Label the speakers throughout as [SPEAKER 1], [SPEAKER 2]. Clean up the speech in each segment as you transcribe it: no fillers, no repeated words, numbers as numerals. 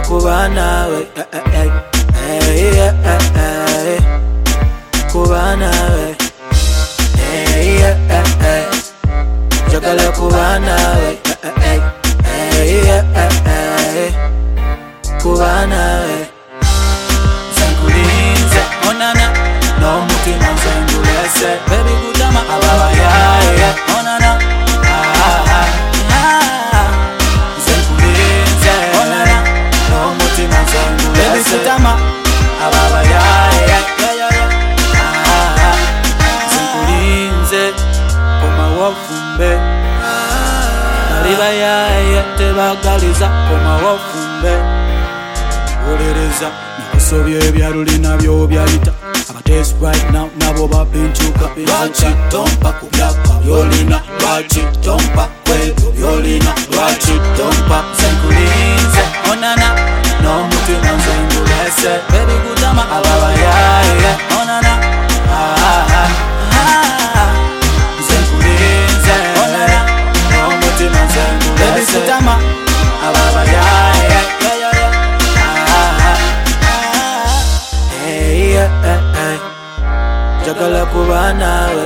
[SPEAKER 1] kuba nawe kuba nawe njagala kuba nawe kuba nawe nkulinze onana n'omutima nsengulese baby kutama ababayaye onana nkulinze onana n'omutima nsengulese baby kutama ababayaye nkulinze koma wafumbe nalibayaye tebagaliza koma wafumbe olereza nakusobya ebyaluli nabyo byayita abateesi right now nabo bapinchuka lwaki tompa ku byapa byolina lwaki tompa kwebyo byolina lwaki tompa nkulinze onana n'omutima nsengulese baby kutama ababayaye onana nkulinze onana n'omutima nsengulese baby kutama ababayaye njagala kuba nawe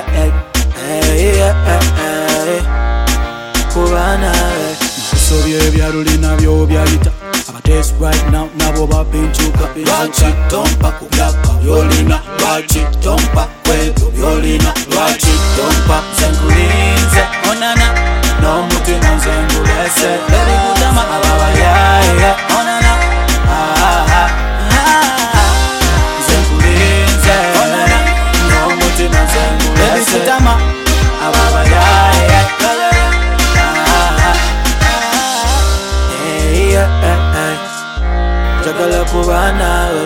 [SPEAKER 1] kuba nawe nakusobya ebyaluli nabyo byayita abateesi right now nabo bapinchuka lwaki tompa ku byapa byolina lwaki tompa kwebyo byolina lwaki tompa nkulinze onana n'omutima nsengulese baby kutama ababayaye onana nkulinze onana n'omutima nsengulese baby kutama ababayaye njagala kuba nawe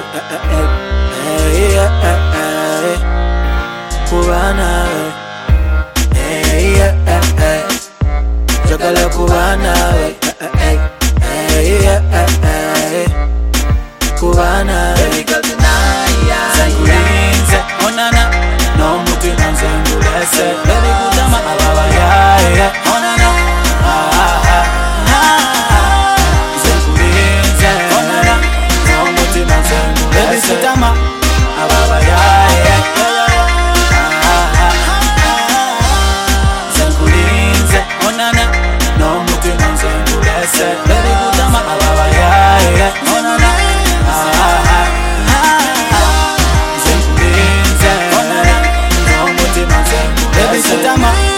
[SPEAKER 1] kuba nawe njagala kuba nawe kuba nawe nkulinze onana n'omutima nsengulese baby kutama ababayaye onana nkulinze onana n'omutima nsengulese baby kutama ababayaye nkulinze onana n'omutima nsengulese baby kutama ababayaye onana nkulinze onana n'omutima nsengulese baby kutama